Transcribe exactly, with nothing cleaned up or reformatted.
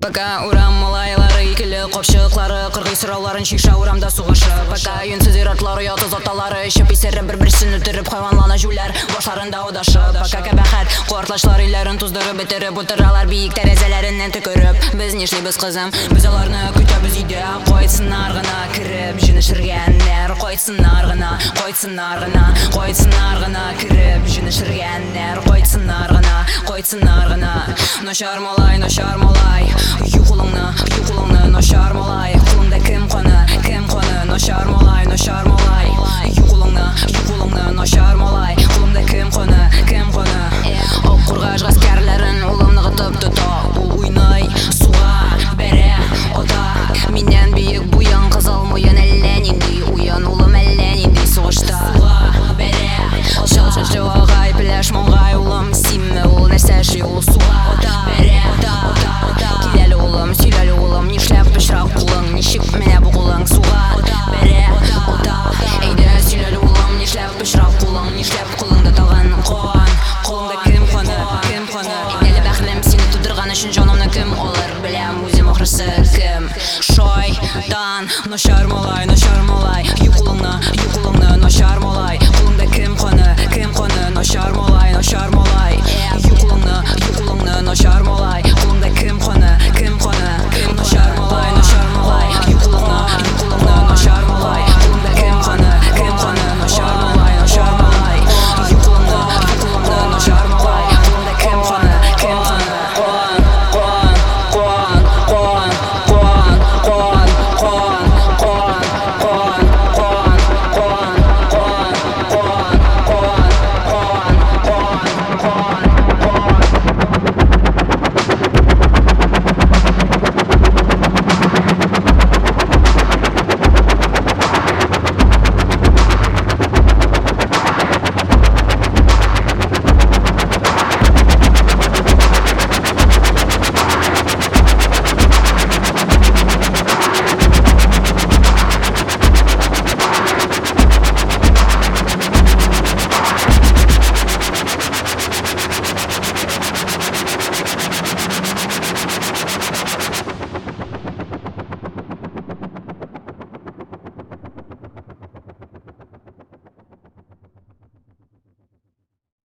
Пока урам малайлары икілі қопшықлары қырғи сұрауларын шиша урамда суғашы. Пока үнсіз иратлар ұяты затталары ішіп исері бір-бірсін өтіріп хайванлана жүлер башларында одашы. Пока кәбәхәт қуартлашлар үйлерін туздырып бітіріп отыралар биік тәрезелерінен түкіріп. Біз нешлейбіз қызым, біз аларны күтәбіз үйде. Қойсынар ғына кіріп жінішіргеннер, қойсынар ғына, қойсынар ғына, қойсынар ғына кіріп жінішіргеннер, қойсынар ғына, қойсынар ғына. Ношар малай, ношар малай, юқылыңны, юқылыңны, ношар малай. Құлыңда кім қоны, кім қоны, ношар малай, ношар малай. Юқылыңны, юқылыңны, ношар малай. Құлыңда кім қоны, кім қоны. Оқ қорғаш ғаскерлерін ұлымны ғытып тұта. Ол уйнай, суға, бәрі, ота. Менен бейік бұян қызыл мұйын әлі нендей. Уян ұлым әлі нендей соғышта. Суға, бәрі, шыл шашы ағай, піләш мұңғай ұлым. Симме ол нәрсәші ол суға, бәрі, ота. Келелі ұлым, сөйлелі ұлым, нешләп пішрақ құлың. Нешік мене бұл құлың суға, бәрі, ота. Әйді сөйлелі ұлым, нешләп пішрақ құлың. Нешләп құлыңда талған қоған. Қолыңда кім қоны, кім қоны. Игнелі бәқілім сені тудырған үшін жанымны кім олар. Білем өзім оқырсы кім. Шайтан, ношар малай,